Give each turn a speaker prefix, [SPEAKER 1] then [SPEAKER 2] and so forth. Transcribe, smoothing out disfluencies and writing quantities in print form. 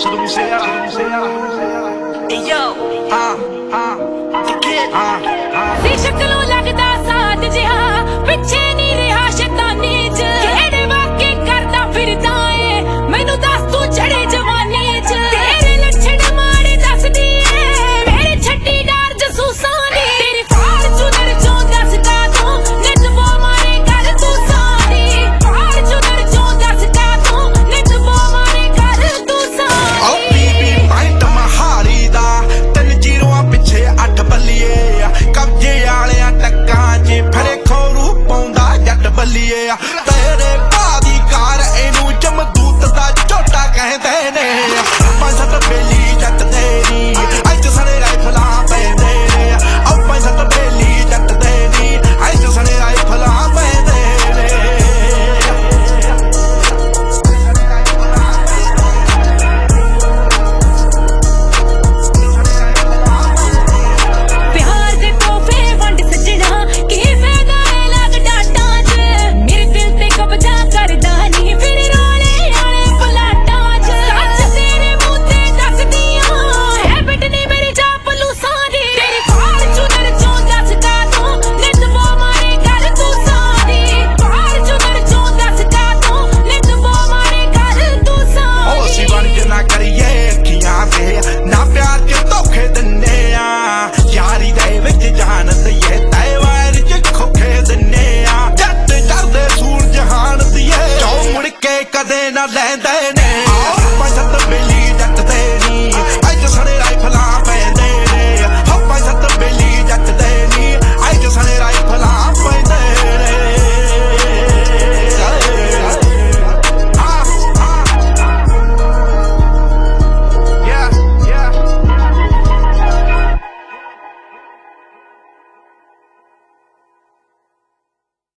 [SPEAKER 1] शक्लों लगदा साथ जिहा पिछे नहीं रहा शैतानी च केड़े वाके करदा फिरदा ए मैनू दस तू चढ़े जवानी च तेरे लछण मारे दसदी ए मेरे छट्टी डार जसूसां दी तेरी फार्चूनर चों दस का तू नितबो मारे कर तू सारी फार्चूनर चों दस का तू नितबो मारे कर तू सारी
[SPEAKER 2] ओ बीबी पॉइंट महारी दा 3 जीरोआं पिछे 8 बल्लिए कब्जे आलियां टक्कां च फिरे खोरू पौंदा जट बल्लिए तेरे भाऽ दी कार इनू जमदूत दा झोटा कहंदे ने 5-7 बेली जट तेरी अज सने राइफलां पैंदे ने ओ 5-7 बेली जट तेरी अज सने राइफलां पैंदे ने
[SPEAKER 1] प्यार दे तोहफे वंड सजना की फायदा है लग डाटा च मेरे दिल ते कब्जा करदा नी फिर रोले आले पलाटां च सच तेरे मुंह ते दसदियां हैबिट नी मेरी चापलूसां दी तेरी फार्चूनर चों दस का तू नितबो मारे कर तू सारी फार्चूनर चों दस का तू नितबो मारे कर तू
[SPEAKER 2] ओ
[SPEAKER 1] सारी
[SPEAKER 2] सी बन के ना करिए अखियां ते ना प्यार के धोखे दिन्ने आ यारी दे विच जान दईए तै वार च खोखे दिन्ने आ जट चढ़दे सूरज हान दईए जो मुड़ के कदे ना लैंदे ने